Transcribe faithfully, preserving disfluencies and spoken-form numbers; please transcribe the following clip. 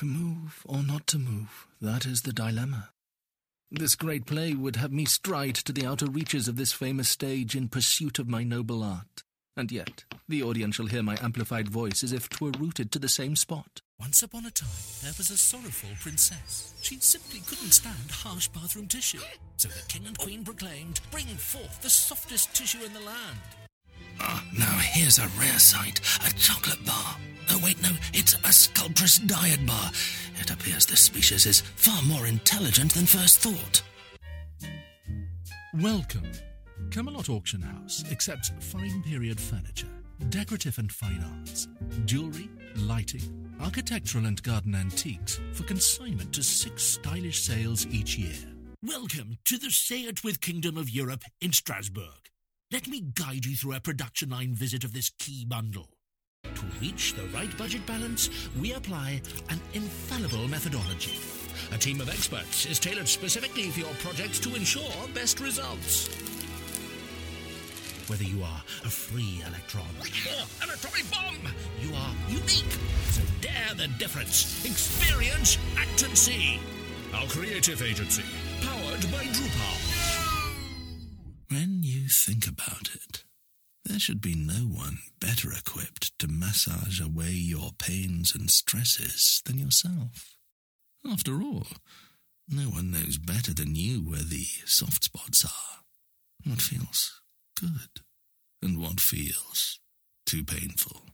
To move or not to move, that is the dilemma. This great play would have me stride to the outer reaches of this famous stage in pursuit of my noble art. And yet, the audience shall hear my amplified voice as if 'twere rooted to the same spot. Once upon a time, there was a sorrowful princess. She simply couldn't stand harsh bathroom tissue. So the king and queen proclaimed, "Bring forth the softest tissue in the land." Ah, now here's a rare sight, a chocolate bar. Oh wait, no, it's a sculptress diet bar. It appears this species is far more intelligent than first thought. Welcome. Camelot Auction House accepts fine period furniture, decorative and fine arts, jewellery, lighting, architectural and garden antiques for consignment to six stylish sales each year. Welcome to the Say It With Kingdom of Europe in Strasbourg. Let me guide you through a production line visit of this key bundle. To reach the right budget balance, we apply an infallible methodology. A team of experts is tailored specifically for your projects to ensure best results. Whether you are a free electron or an atomic bomb, you are unique. So dare the difference. Experience, act and see. Our creative agency, powered by Drupal. When you think about it, there should be no one better equipped to massage away your pains and stresses than yourself. After all, no one knows better than you where the soft spots are, what feels good and what feels too painful.